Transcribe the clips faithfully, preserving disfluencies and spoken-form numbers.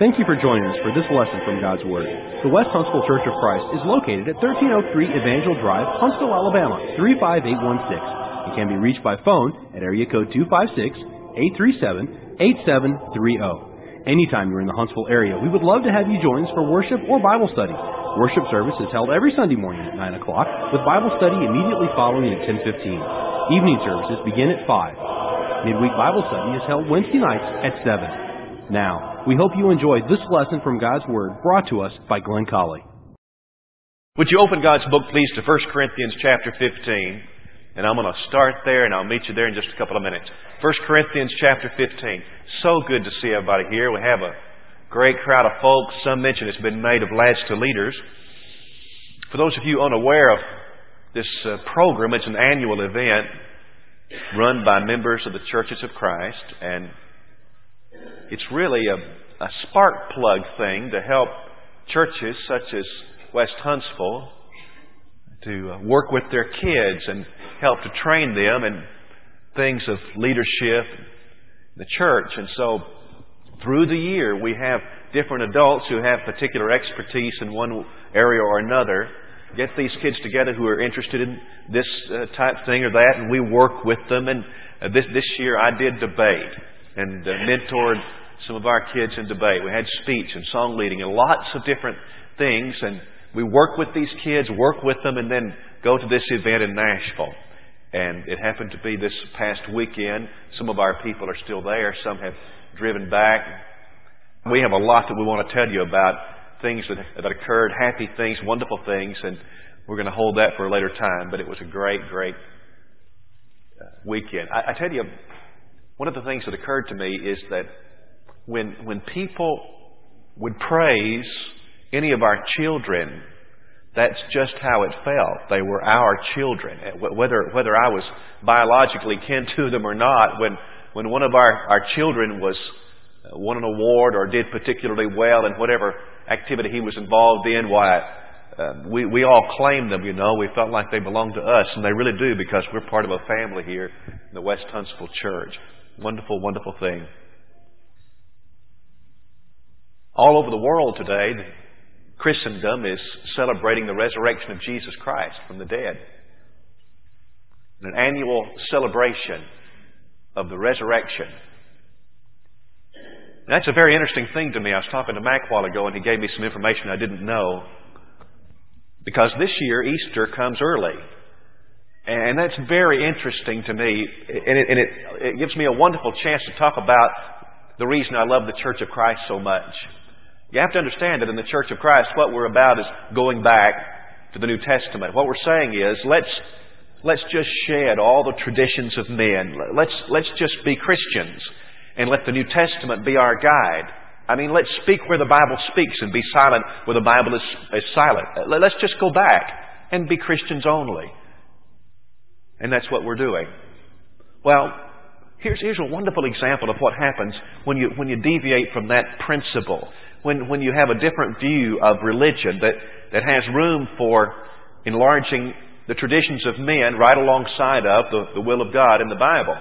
Thank you for joining us for this lesson from God's Word. The West Huntsville Church of Christ is located at thirteen oh three Evangel Drive, Huntsville, Alabama, three five eight one six. It can be reached by phone at area code two five six, eight three seven, eight seven three zero. Anytime you're in the Huntsville area, we would love to have you join us for worship or Bible study. Worship service is held every Sunday morning at nine o'clock, with Bible study immediately following at ten fifteen. Evening services begin at five. Midweek Bible study is held Wednesday nights at seven. Now, we hope you enjoyed this lesson from God's Word brought to us by Glenn Colley. Would you open God's book, please, to First Corinthians chapter fifteen? And I'm going to start there, and I'll meet you there in just a couple of minutes. First Corinthians chapter fifteen. So good to see everybody here. We have a great crowd of folks. Some mention it's been made of lads to leaders. For those of you unaware of this uh, program, it's an annual event run by members of the Churches of Christ, and it's really a, a spark plug thing to help churches such as West Huntsville to uh, work with their kids and help to train them in things of leadership in the church. And so through the year we have different adults who have particular expertise in one area or another, get these kids together who are interested in this uh, type thing or that, and we work with them. And uh, this, this year I did debate and uh, mentored some of our kids in debate. We had speech and song leading and lots of different things, and we work with these kids, work with them, and then go to this event in Nashville. And it happened to be this past weekend. Some of our people are still there. Some have driven back. We have a lot that we want to tell you about, things that, that occurred, happy things, wonderful things, and we're going to hold that for a later time. But it was a great, great uh, weekend. I, I tell you, one of the things that occurred to me is that when when people would praise any of our children, that's just how it felt. They were our children. Whether whether I was biologically kin to them or not, when when one of our, our children was uh, won an award or did particularly well in whatever activity he was involved in, why uh, we we all claimed them. You know, we felt like they belonged to us, and they really do, because we're part of a family here in the West Huntsville Church. Wonderful, wonderful thing. All over the world today, Christendom is celebrating the resurrection of Jesus Christ from the dead. An annual celebration of the resurrection. And that's a very interesting thing to me. I was talking to Mac a while ago, and he gave me some information I didn't know. Because this year, Easter comes early. And that's very interesting to me. And, it, and it, it gives me a wonderful chance to talk about the reason I love the Church of Christ so much. You have to understand that in the Church of Christ, what we're about is going back to the New Testament. What we're saying is, let's let's just shed all the traditions of men. Let's let's just be Christians and let the New Testament be our guide. I mean, let's speak where the Bible speaks and be silent where the Bible is, is silent. Let's just go back and be Christians only. And that's what we're doing. Well, here's here's a wonderful example of what happens when you when you deviate from that principle. When when you have a different view of religion that, that has room for enlarging the traditions of men right alongside of the, the will of God in the Bible.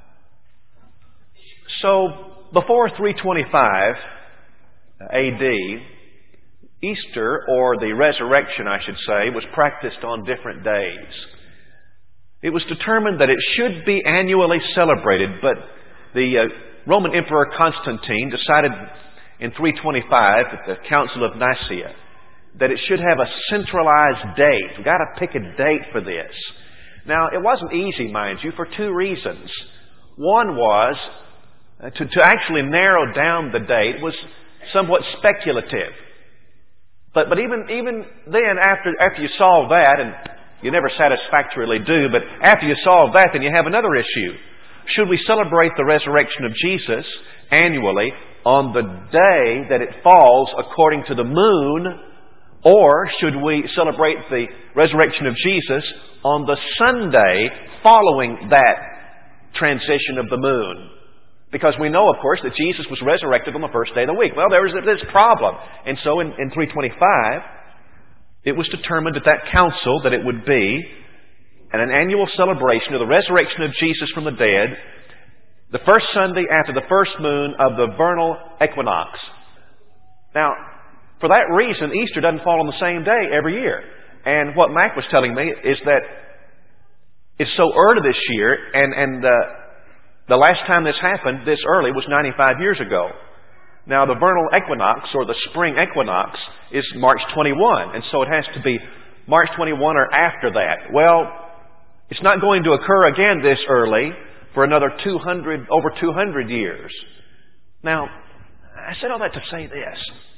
So, before three twenty-five A D, Easter, or the resurrection, I should say, was practiced on different days. It was determined that it should be annually celebrated, but the uh, Roman Emperor Constantine decided in three twenty-five at the Council of Nicaea that it should have a centralized date. We've got to pick a date for this. Now, it wasn't easy, mind you, for two reasons. One was uh, to, to actually narrow down the date was somewhat speculative. But but even even then, after after you solve that, and you never satisfactorily do, but after you solve that, then you have another issue. Should we celebrate the resurrection of Jesus annually on the day that it falls according to the moon, or should we celebrate the resurrection of Jesus on the Sunday following that transition of the moon? Because we know, of course, that Jesus was resurrected on the first day of the week. Well, there was this problem. And so in, in three twenty-five, it was determined at that council that it would be an annual celebration of the resurrection of Jesus from the dead, the first Sunday after the first moon of the vernal equinox. Now, for that reason, Easter doesn't fall on the same day every year. And what Mac was telling me is that it's so early this year, and, and uh, the last time this happened this early was ninety-five years ago. Now, the vernal equinox, or the spring equinox, is March twenty-first, and so it has to be March twenty-first or after that. Well, it's not going to occur again this early for another two hundred, over two hundred years. Now, I said all that to say this.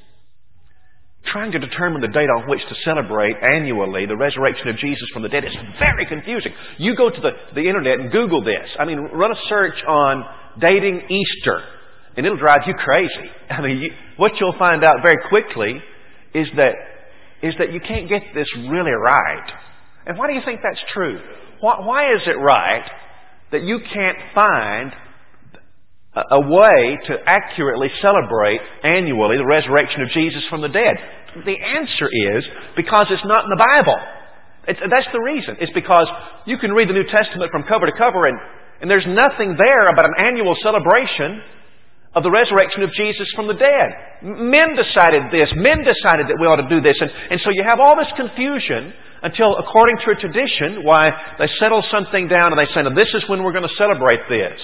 Trying to determine the date on which to celebrate annually the resurrection of Jesus from the dead is very confusing. You go to the, the internet and Google this. I mean, run a search on dating Easter, and it'll drive you crazy. I mean, you, what you'll find out very quickly is that is that you can't get this really right. And why do you think that's true? Why, why is it right that you can't find a way to accurately celebrate annually the resurrection of Jesus from the dead? The answer is because it's not in the Bible. It's, that's the reason. It's because you can read the New Testament from cover to cover and, and there's nothing there about an annual celebration of the resurrection of Jesus from the dead. Men decided this. Men decided that we ought to do this. And, and so you have all this confusion until, according to a tradition, why they settle something down and they say, now this is when we're going to celebrate this.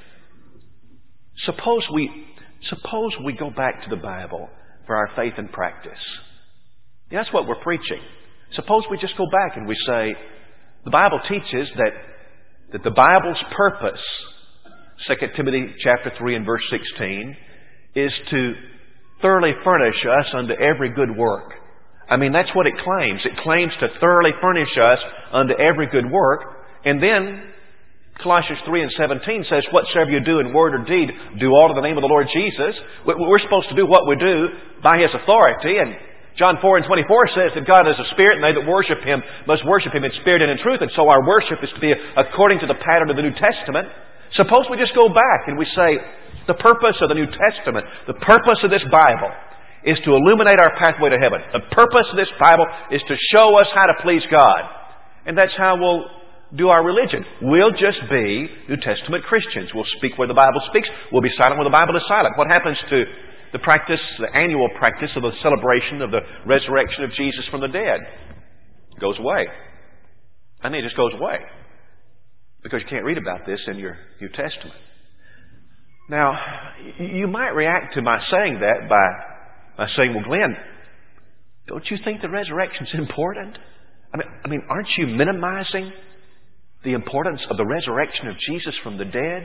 Suppose we, suppose we go back to the Bible for our faith and practice. Yeah, that's what we're preaching. Suppose we just go back and we say, the Bible teaches that, that the Bible's purpose, Second Timothy chapter three and verse sixteen, is to thoroughly furnish us unto every good work. I mean, that's what it claims. It claims to thoroughly furnish us unto every good work. And then Colossians three and seventeen says, whatsoever you do in word or deed, do all in the name of the Lord Jesus. We're supposed to do what we do by His authority. And John four and twenty-four says that God is a spirit, and they that worship Him must worship Him in spirit and in truth. And so our worship is to be according to the pattern of the New Testament. Suppose we just go back and we say, the purpose of the New Testament, the purpose of this Bible is to illuminate our pathway to heaven. The purpose of this Bible is to show us how to please God. And that's how we'll do our religion. We'll just be New Testament Christians. We'll speak where the Bible speaks. We'll be silent where the Bible is silent. What happens to the practice, the annual practice of the celebration of the resurrection of Jesus from the dead? It goes away. I mean, it just goes away. Because you can't read about this in your New Testament. Now, you might react to my saying that by, by saying, well, Glenn, don't you think the resurrection's important? I mean, I mean, aren't you minimizing the importance of the resurrection of Jesus from the dead?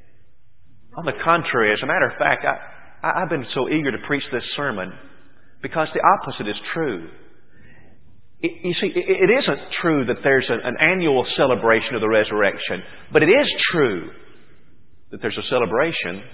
On the contrary, as a matter of fact, I, I've been so eager to preach this sermon because the opposite is true. It, you see, it, it isn't true that there's an, an annual celebration of the resurrection, but it is true that there's a celebration.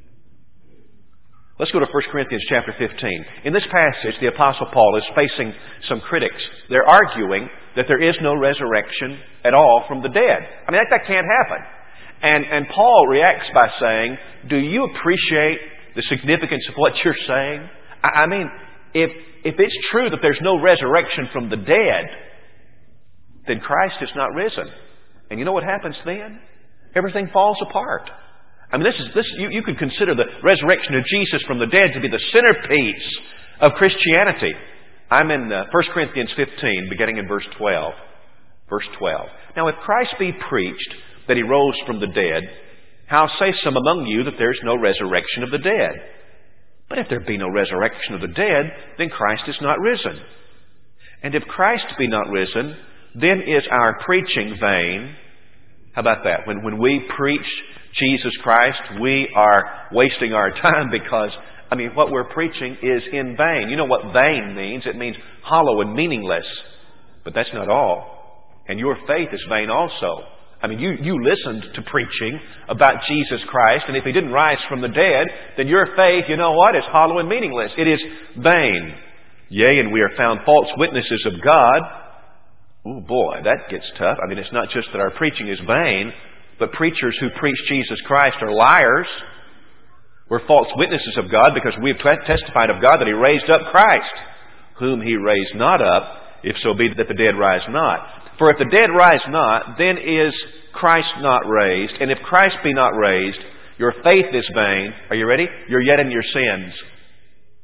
Let's go to First Corinthians chapter fifteen. In this passage, the Apostle Paul is facing some critics. They're arguing that there is no resurrection at all from the dead. I mean, that, that can't happen. And, and Paul reacts by saying, do you appreciate the significance of what you're saying? I, I mean, if, if it's true that there's no resurrection from the dead, then Christ is not risen. And you know what happens then? Everything falls apart. I mean, this is this. You, you could consider the resurrection of Jesus from the dead to be the centerpiece of Christianity. I'm in uh, First Corinthians fifteen, beginning in verse twelve. Verse twelve. Now, if Christ be preached that He rose from the dead, how say some among you that there is no resurrection of the dead? But if there be no resurrection of the dead, then Christ is not risen. And if Christ be not risen, then is our preaching vain. How about that? When, when we preach Jesus Christ, we are wasting our time because, I mean, what we're preaching is in vain. You know what vain means? It means hollow and meaningless. But that's not all. And your faith is vain also. I mean, you, you listened to preaching about Jesus Christ, and if He didn't rise from the dead, then your faith, you know what, is hollow and meaningless. It is vain. Yea, and we are found false witnesses of God. Oh boy, that gets tough. I mean, it's not just that our preaching is vain, but preachers who preach Jesus Christ are liars. We're false witnesses of God because we have testified of God that He raised up Christ, whom He raised not up, if so be that the dead rise not. For if the dead rise not, then is Christ not raised. And if Christ be not raised, your faith is vain. Are you ready? You're yet in your sins.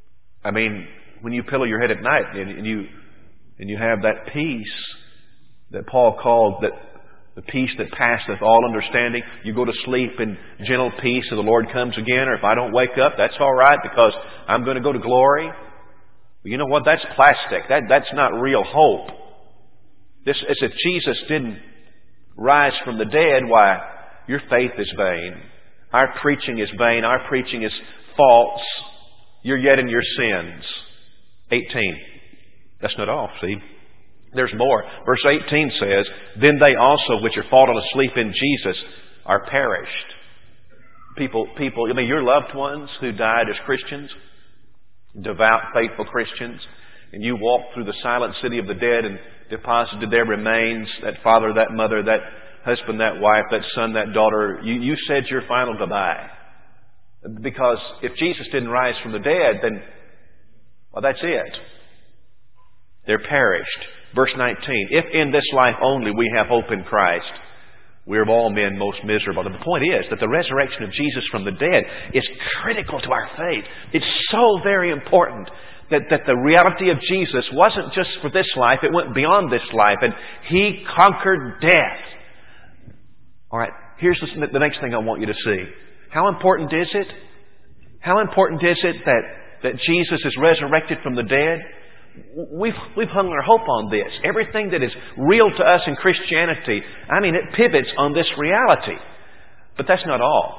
I mean, when you pillow your head at night and, and you and you have that peace that Paul called that the peace that passeth all understanding, you go to sleep in gentle peace till the Lord comes again, or if I don't wake up, that's all right because I'm going to go to glory. But you know what? That's plastic. That that's not real hope. This as if Jesus didn't rise from the dead, why, your faith is vain. Our preaching is vain. Our preaching is false. You're yet in your sins. eighteen. That's not all, see. There's more. Verse eighteen says, Then they also which are fallen asleep in Jesus are perished. People, people, I mean, your loved ones who died as Christians, devout, faithful Christians, and you walked through the silent city of the dead and deposited their remains, that father, that mother, that husband, that wife, that son, that daughter, you, you said your final goodbye. Because if Jesus didn't rise from the dead, then, well, that's it. They're perished. Verse nineteen, If in this life only we have hope in Christ, we are of all men most miserable. And the point is that the resurrection of Jesus from the dead is critical to our faith. It's so very important that, that the reality of Jesus wasn't just for this life, it went beyond this life, and He conquered death. All right, here's the, the next thing I want you to see. How important is it? How important is it that, that Jesus is resurrected from the dead? We've, we've hung our hope on this. Everything that is real to us in Christianity, I mean, it pivots on this reality. But that's not all.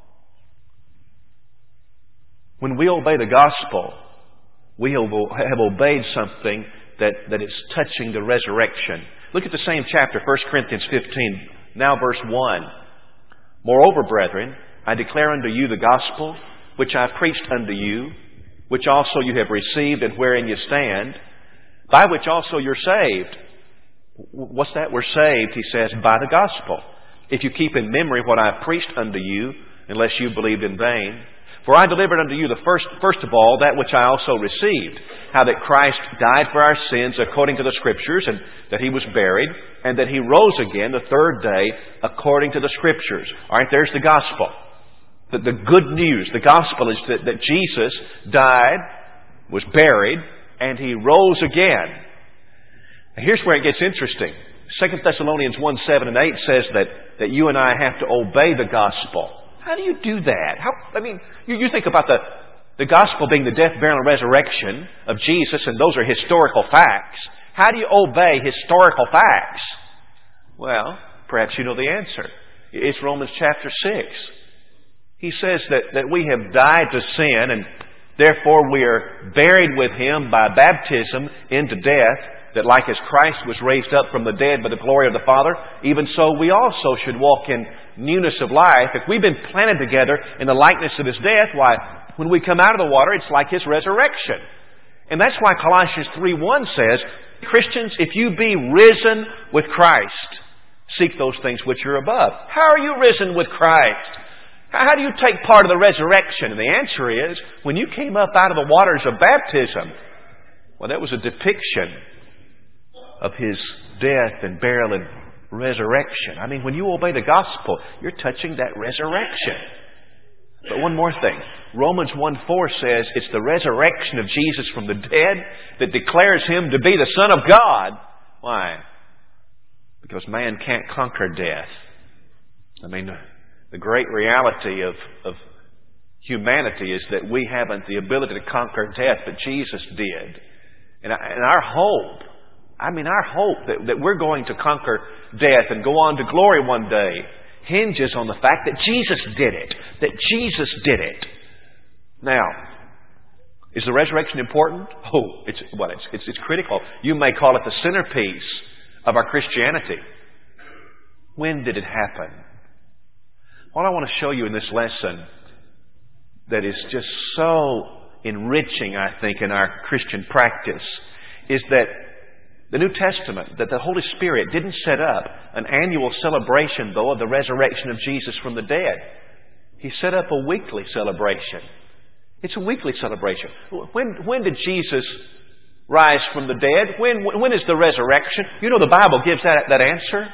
When we obey the gospel, we have obeyed something that, that is touching the resurrection. Look at the same chapter, First Corinthians fifteen, now verse one. Moreover, brethren, I declare unto you the gospel, which I preached unto you, which also you have received and wherein you stand, by which also you're saved. What's that? We're saved, he says, by the gospel. If you keep in memory what I have preached unto you, unless you believed in vain. For I delivered unto you the first, first of all, that which I also received, how that Christ died for our sins according to the Scriptures, and that He was buried, and that He rose again the third day according to the Scriptures. All right, there's the gospel. The, the good news, the gospel is that, that Jesus died, was buried, and He rose again. Now here's where it gets interesting. Second Thessalonians one, seven and eight says that, that you and I have to obey the gospel. How do you do that? How, I mean, you, you think about the, the gospel being the death, burial, and resurrection of Jesus, and those are historical facts. How do you obey historical facts? Well, perhaps you know the answer. It's Romans chapter six. He says that, that we have died to sin, and therefore we are buried with Him by baptism into death, that like as Christ was raised up from the dead by the glory of the Father, even so we also should walk in newness of life. If we've been planted together in the likeness of His death, why, when we come out of the water, it's like His resurrection. And that's why Colossians three one says, Christians, if you be risen with Christ, seek those things which are above. How are you risen with Christ? How do you take part of the resurrection? And the answer is, when you came up out of the waters of baptism, well, that was a depiction of His death and burial and resurrection. I mean, when you obey the gospel, you're touching that resurrection. But one more thing. Romans one four says it's the resurrection of Jesus from the dead that declares Him to be the Son of God. Why? Because man can't conquer death. I mean, the great reality of, of humanity is that we haven't the ability to conquer death, but Jesus did. And, and our hope, I mean our hope that, that we're going to conquer death and go on to glory one day hinges on the fact that Jesus did it. That Jesus did it. Now, is the resurrection important? Oh, it's, well, it's, it's, it's critical. You may call it the centerpiece of our Christianity. When did it happen? What I want to show you in this lesson that is just so enriching, I think, in our Christian practice is that the New Testament, that the Holy Spirit didn't set up an annual celebration, though, of the resurrection of Jesus from the dead. He set up a weekly celebration. It's a weekly celebration. When, when did Jesus rise from the dead? When, when is the resurrection? You know the Bible gives that, that answer.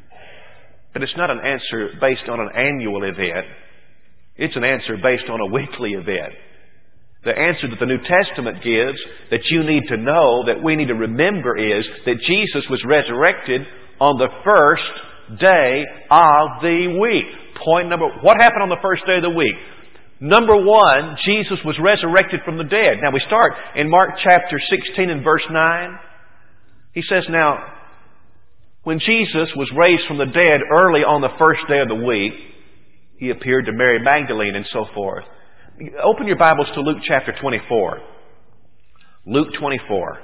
But it's not an answer based on an annual event. It's an answer based on a weekly event. The answer that the New Testament gives that you need to know, that we need to remember, is that Jesus was resurrected on the first day of the week. Point number, what happened on the first day of the week? Number one, Jesus was resurrected from the dead. Now we start in Mark chapter sixteen and verse nine. He says, now, when Jesus was raised from the dead early on the first day of the week, He appeared to Mary Magdalene and so forth. Open your Bibles to Luke chapter twenty-four. Luke twenty-four.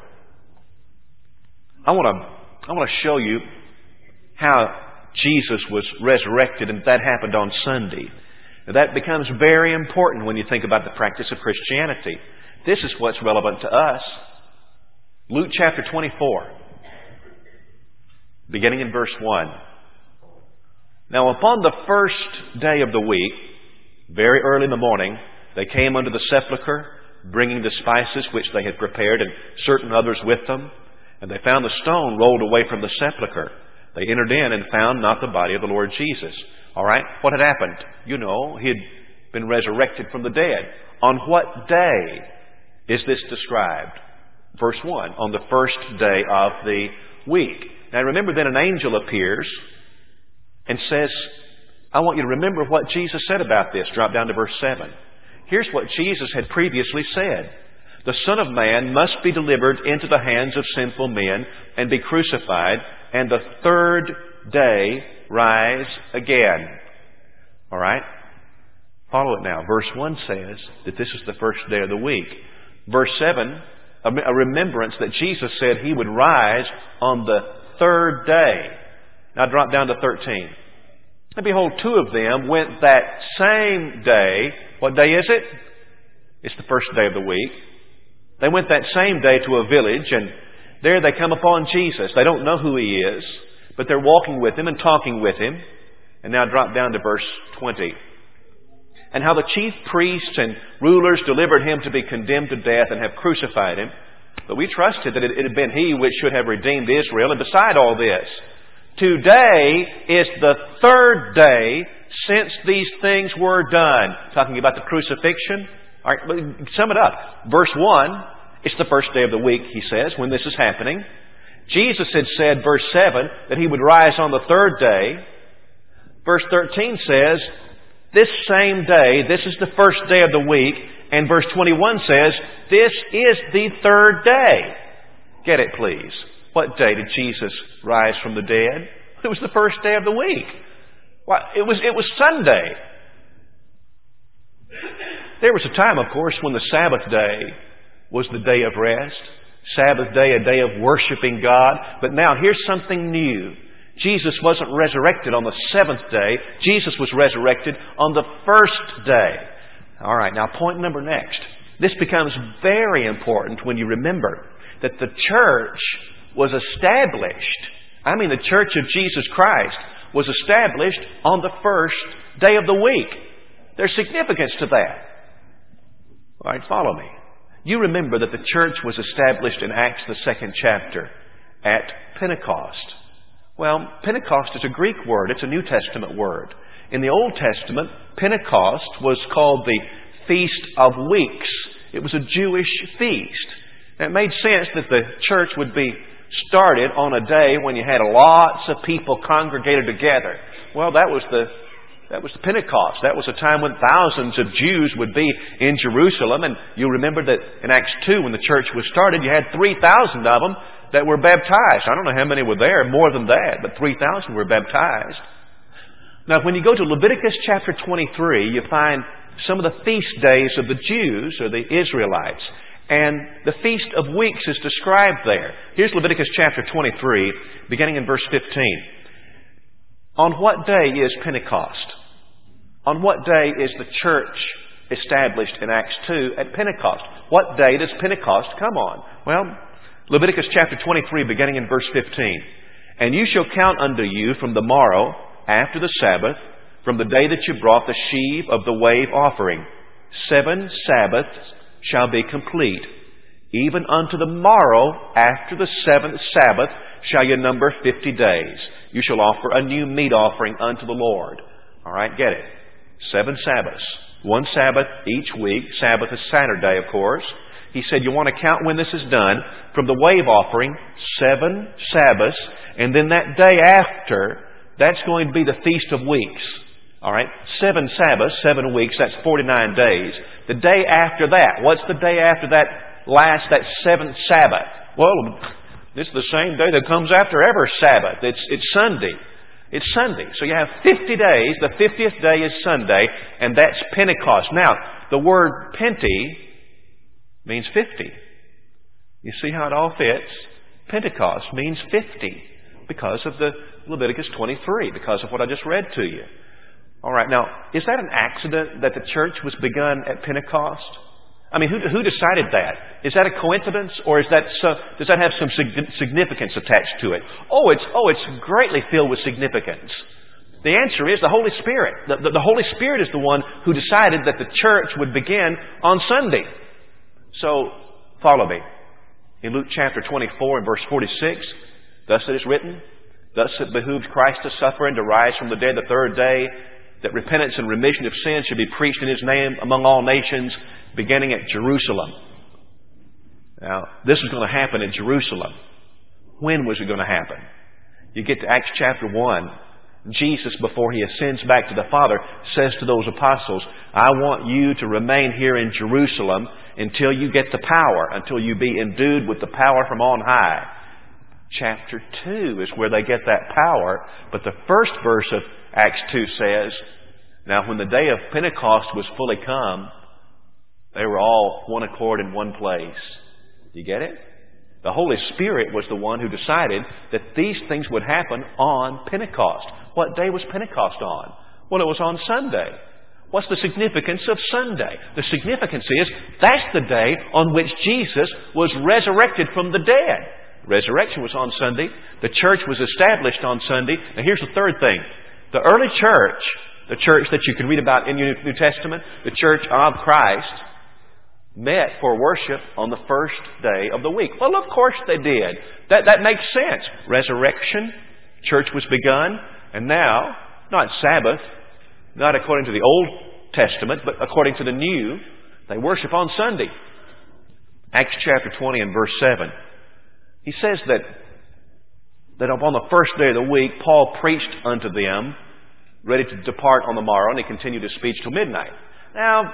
I want to, I want to show you how Jesus was resurrected, and that happened on Sunday. Now, that becomes very important when you think about the practice of Christianity. This is what's relevant to us. Luke chapter twenty-four, beginning in verse one. Now upon the first day of the week, very early in the morning, they came unto the sepulchre, bringing the spices which they had prepared, and certain others with them. And they found the stone rolled away from the sepulchre. They entered in and found not the body of the Lord Jesus. All right, what had happened? You know, He had been resurrected from the dead. On what day is this described? Verse one, on the first day of the week. Now remember, then an angel appears and says, I want you to remember what Jesus said about this. Drop down to verse seven. Here's what Jesus had previously said. The Son of Man must be delivered into the hands of sinful men and be crucified, and the third day rise again. All right? Follow it now. Verse one says that this is the first day of the week. Verse seven, a remembrance that Jesus said He would rise on the third day. Now drop down to thirteen. And behold, two of them went that same day. What day is it? It's the first day of the week. They went that same day to a village, and there they come upon Jesus. They don't know who He is, but they're walking with Him and talking with Him. And now drop down to verse twenty. And how the chief priests and rulers delivered Him to be condemned to death and have crucified Him. But we trusted that it had been He which should have redeemed Israel. And beside all this, today is the third day since these things were done. Talking about the crucifixion. All right, sum it up. Verse one, it's the first day of the week, he says, when this is happening. Jesus had said, verse seven, that He would rise on the third day. Verse thirteen says, this same day, this is the first day of the week. And verse twenty-one says, this is the third day. Get it, please. What day did Jesus rise from the dead? It was the first day of the week. Well, it was, it was Sunday. There was a time, of course, when the Sabbath day was the day of rest. Sabbath day, a day of worshiping God. But now here's something new. Jesus wasn't resurrected on the seventh day. Jesus was resurrected on the first day. All right, now point number next. This becomes very important when you remember that the church was established. I mean, the Church of Jesus Christ was established on the first day of the week. There's significance to that. All right, follow me. You remember that the church was established in Acts, the second chapter, at Pentecost. Well, Pentecost is a Greek word. It's a New Testament word. In the Old Testament, Pentecost was called the Feast of Weeks. It was a Jewish feast. And it made sense that the church would be started on a day when you had lots of people congregated together. Well, that was the that was the Pentecost. That was a time when thousands of Jews would be in Jerusalem. And you'll remember that in Acts two, when the church was started, you had three thousand of them that were baptized. I don't know how many were there, more than that, but three thousand were baptized. Now, when you go to Leviticus chapter twenty-three, you find some of the feast days of the Jews, or the Israelites. And the Feast of Weeks is described there. Here's Leviticus chapter twenty-three, beginning in verse fifteen. On what day is Pentecost? On what day is the church established in Acts two at Pentecost? What day does Pentecost come on? Well, Leviticus chapter twenty-three, beginning in verse fifteen. And you shall count unto you from the morrow, after the Sabbath, from the day that you brought the sheave of the wave offering. Seven Sabbaths shall be complete. Even unto the morrow, after the seventh Sabbath, shall you number fifty days. You shall offer a new meat offering unto the Lord. All right, get it. Seven Sabbaths. One Sabbath each week. Sabbath is Saturday, of course. He said, you want to count when this is done. From the wave offering, seven Sabbaths. And then that day after, that's going to be the Feast of Weeks. All right? Seven Sabbaths, seven weeks, that's forty-nine days. The day after that, what's the day after that last, that seventh Sabbath? Well, this is the same day that comes after every Sabbath. It's, it's Sunday. It's Sunday. So you have fifty days. The fiftieth day is Sunday, and that's Pentecost. Now, the word Pente means fifty. You see how it all fits? Pentecost means fifty because of the Leviticus twenty-three, because of what I just read to you. All right, now, is that an accident that the church was begun at Pentecost? I mean, who, who decided that? Is that a coincidence, or is that so, does that have some significance attached to it? Oh, it's oh, it's greatly filled with significance. The answer is the Holy Spirit. The, the, the Holy Spirit is the one who decided that the church would begin on Sunday. So, follow me. In Luke chapter twenty-four and verse forty-six, thus it is written, thus it behooves Christ to suffer and to rise from the dead the third day, that repentance and remission of sins should be preached in His name among all nations, beginning at Jerusalem. Now, this is going to happen in Jerusalem. When was it going to happen? You get to Acts chapter one. Jesus, before He ascends back to the Father, says to those apostles, I want you to remain here in Jerusalem until you get the power, until you be endued with the power from on high. Chapter two is where they get that power, but the first verse of Acts two says, now when the day of Pentecost was fully come, they were all one accord in one place. Do you get it? The Holy Spirit was the one who decided that these things would happen on Pentecost. What day was Pentecost on? Well, it was on Sunday. What's the significance of Sunday? The significance is that's the day on which Jesus was resurrected from the dead. Resurrection was on Sunday. The church was established on Sunday. Now here's the third thing. The early church, the church that you can read about in your New Testament, the church of Christ, met for worship on the first day of the week. Well, of course they did. That, that makes sense. Resurrection, church was begun, and now, not Sabbath, not according to the Old Testament, but according to the New, they worship on Sunday. Acts chapter twenty and verse seven. He says that, that upon the first day of the week, Paul preached unto them, ready to depart on the morrow, and he continued his speech till midnight. Now,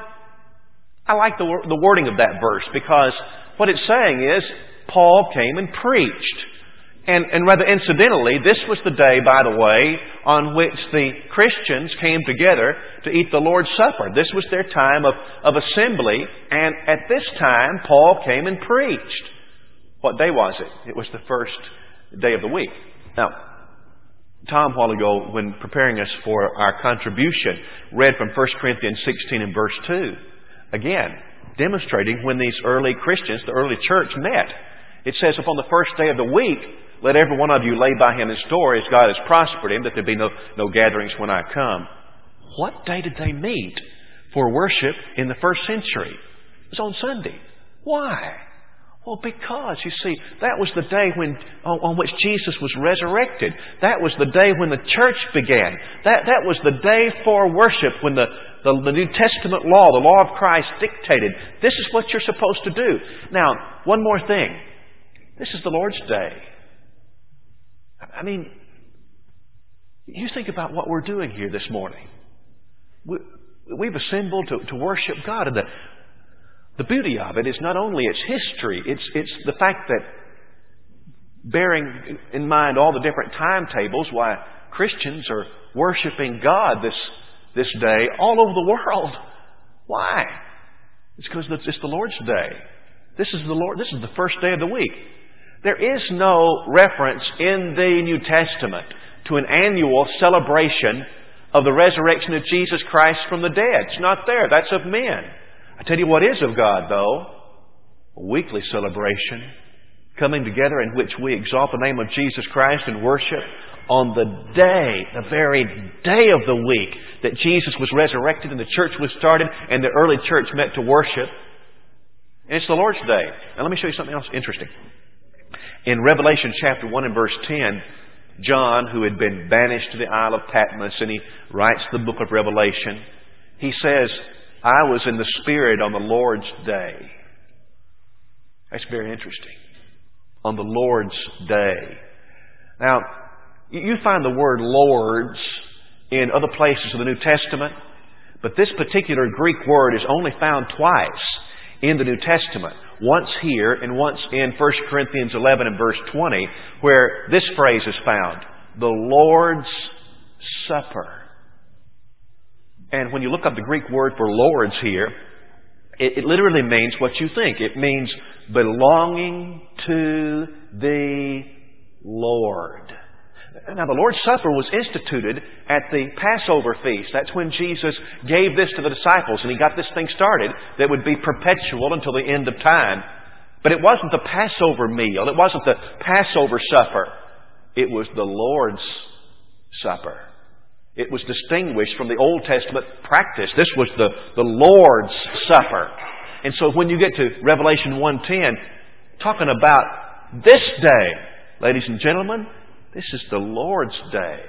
I like the, the wording of that verse, because what it's saying is, Paul came and preached. And, and rather incidentally, this was the day, by the way, on which the Christians came together to eat the Lord's Supper. This was their time of, of assembly, and at this time, Paul came and preached. What day was it? It was the first day of the week. Now, Tom, a while ago, when preparing us for our contribution, read from First Corinthians sixteen and verse two. Again, demonstrating when these early Christians, the early church, met. It says, upon the first day of the week, let every one of you lay by him his store as God has prospered him, that there be no, no gatherings when I come. What day did they meet for worship in the first century? It was on Sunday. Why? Well, because, you see, that was the day when on, on which Jesus was resurrected. That was the day when the church began. That, that was the day for worship when the, the, the New Testament law, the law of Christ, dictated, this is what you're supposed to do. Now, one more thing. This is the Lord's Day. I mean, you think about what we're doing here this morning. We, we've assembled to, to worship God. And the, the beauty of it is not only its history, it's, it's the fact that, bearing in mind all the different timetables why Christians are worshiping God this, this day all over the world. Why? It's because it's the Lord's Day. This is the Lord. This is the first day of the week. There is no reference in the New Testament to an annual celebration of the resurrection of Jesus Christ from the dead. It's not there. That's of men. I tell you what is of God, though. A weekly celebration coming together in which we exalt the name of Jesus Christ and worship on the day, the very day of the week that Jesus was resurrected and the church was started and the early church met to worship. And it's the Lord's Day. Now let me show you something else interesting. In Revelation chapter one and verse ten, John, who had been banished to the Isle of Patmos, and he writes the book of Revelation, he says, I was in the Spirit on the Lord's day. That's very interesting. On the Lord's day. Now, you find the word Lord's in other places of the New Testament, but this particular Greek word is only found twice in the New Testament. Once here and once in First Corinthians eleven and verse twenty, where this phrase is found, the Lord's Supper. And when you look up the Greek word for Lord's here, it, it literally means what you think. It means belonging to the Lord. Now, the Lord's Supper was instituted at the Passover feast. That's when Jesus gave this to the disciples, and He got this thing started that would be perpetual until the end of time. But it wasn't the Passover meal. It wasn't the Passover supper. It was the Lord's Supper. It was distinguished from the Old Testament practice. This was the, the Lord's Supper. And so when you get to Revelation one ten, talking about this day, ladies and gentlemen, this is the Lord's day.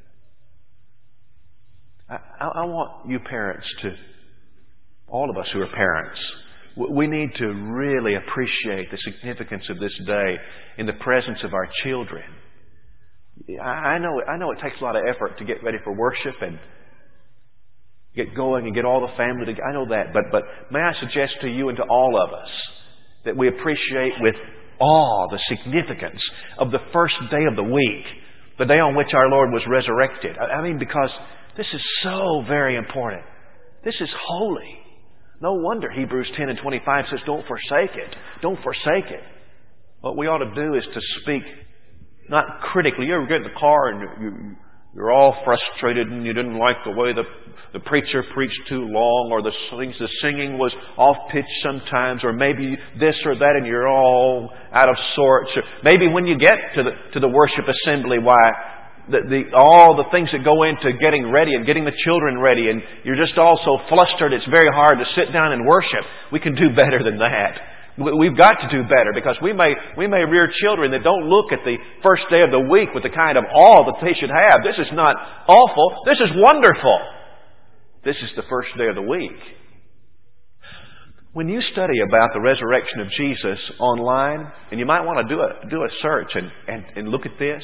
I, I want you parents to, all of us who are parents, we need to really appreciate the significance of this day in the presence of our children. I know, I know it takes a lot of effort to get ready for worship and get going and get all the family together. I know that. But, but may I suggest to you and to all of us that we appreciate with awe the significance of the first day of the week, the day on which our Lord was resurrected. I mean, because this is so very important. This is holy. No wonder Hebrews ten and twenty-five says, don't forsake it. Don't forsake it. What we ought to do is to speak not critically. You ever get in the car and you, you're all frustrated and you didn't like the way the, the preacher preached too long, or the things the singing was off-pitch sometimes, or maybe this or that and you're all out of sorts. Or maybe when you get to the, to the worship assembly, why, the, the, all the things that go into getting ready and getting the children ready, and you're just all so flustered it's very hard to sit down and worship. We can do better than that. We've got to do better, because we may we may rear children that don't look at the first day of the week with the kind of awe that they should have. This is not awful. This is wonderful. This is the first day of the week. When you study about the resurrection of Jesus online, and you might want to do a do a search and, and, and look at this,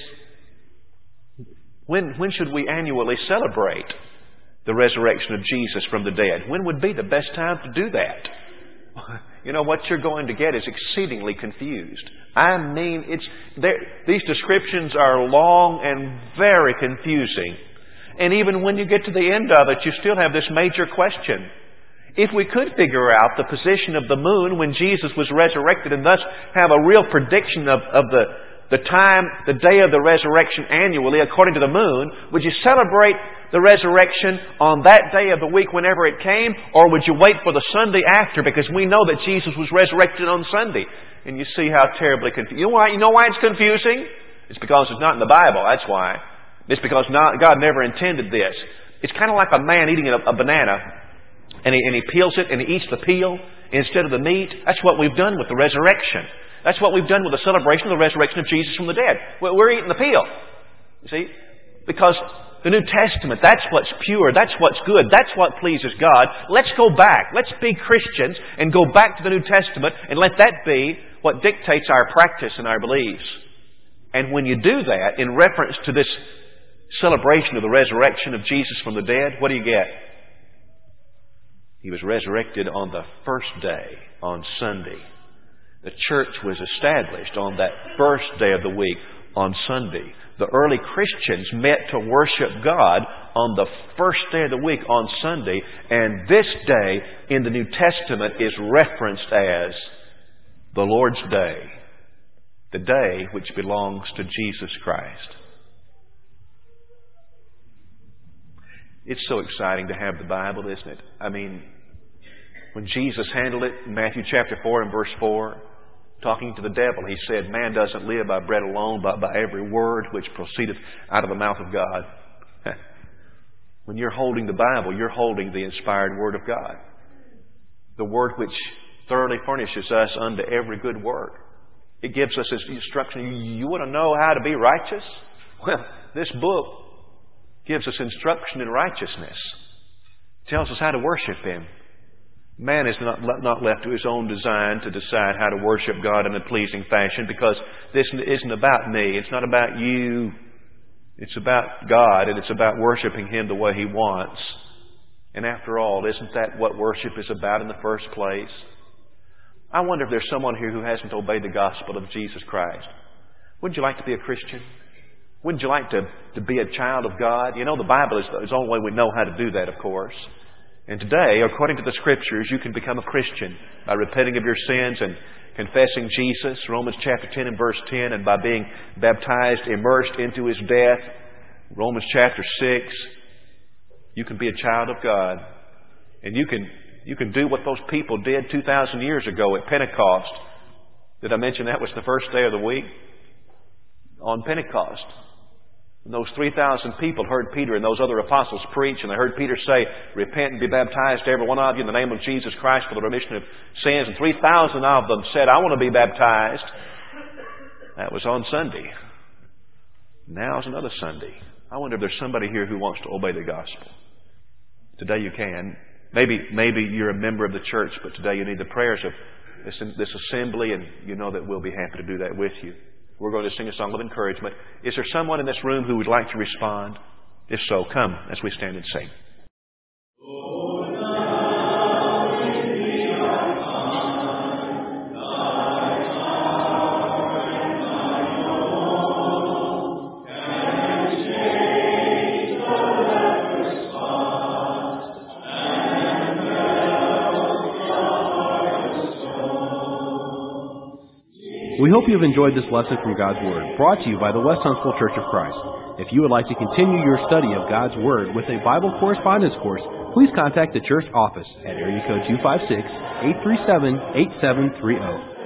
when when should we annually celebrate the resurrection of Jesus from the dead? When would be the best time to do that? You know, what you're going to get is exceedingly confused. I mean, it's these descriptions are long and very confusing. And even when you get to the end of it, you still have this major question. If we could figure out the position of the moon when Jesus was resurrected, and thus have a real prediction of, of the, the time, the day of the resurrection annually according to the moon, would you celebrate the resurrection on that day of the week whenever it came, or would you wait for the Sunday after, because we know that Jesus was resurrected on Sunday? And you see how terribly confusing. You know why, you know why it's confusing? It's because it's not in the Bible. That's why. It's because not, God never intended this. It's kind of like a man eating a, a banana, and he, and he peels it and he eats the peel instead of the meat. That's what we've done with the resurrection. That's what we've done with the celebration of the resurrection of Jesus from the dead. We're, we're eating the peel. You see? Because the New Testament, that's what's pure, that's what's good, that's what pleases God. Let's go back. Let's be Christians and go back to the New Testament and let that be what dictates our practice and our beliefs. And when you do that, in reference to this celebration of the resurrection of Jesus from the dead, what do you get? He was resurrected on the first day, on Sunday. The church was established on that first day of the week, on Sunday. The early Christians met to worship God on the first day of the week, on Sunday. And this day in the New Testament is referenced as the Lord's Day, the day which belongs to Jesus Christ. It's so exciting to have the Bible, isn't it? I mean, when Jesus handled it in Matthew chapter four and verse four, talking to the devil, He said, man doesn't live by bread alone, but by every word which proceedeth out of the mouth of God. When you're holding the Bible, you're holding the inspired Word of God. The Word which thoroughly furnishes us unto every good work. It gives us this instruction. You want to know how to be righteous? Well, this book gives us instruction in righteousness. It tells us how to worship Him. Man is not, not left to his own design to decide how to worship God in a pleasing fashion, because this isn't about me. It's not about you. It's about God, and it's about worshiping Him the way He wants. And after all, isn't that what worship is about in the first place? I wonder if there's someone here who hasn't obeyed the gospel of Jesus Christ. Wouldn't you like to be a Christian? Wouldn't you like to, to be a child of God? You know, the Bible is the, is the only way we know how to do that, of course. And today, according to the Scriptures, you can become a Christian by repenting of your sins and confessing Jesus, Romans chapter ten and verse ten, and by being baptized, immersed into His death, Romans chapter six. You can be a child of God. And you can, you can do what those people did two thousand years ago at Pentecost. Did I mention that was the first day of the week? On Pentecost. And those three thousand people heard Peter and those other apostles preach, and they heard Peter say, "Repent and be baptized, every one of you, in the name of Jesus Christ for the remission of sins." And three thousand of them said, "I want to be baptized." That was on Sunday. Now's another Sunday. I wonder if there's somebody here who wants to obey the gospel. Today you can. Maybe, maybe you're a member of the church, but today you need the prayers of this, this assembly, and you know that we'll be happy to do that with you. We're going to sing a song of encouragement. Is there someone in this room who would like to respond? If so, come as we stand and sing. We hope you have enjoyed this lesson from God's Word, brought to you by the West Huntsville Church of Christ. If you would like to continue your study of God's Word with a Bible correspondence course, please contact the church office at area code two five six, eight three seven, eight seven three zero.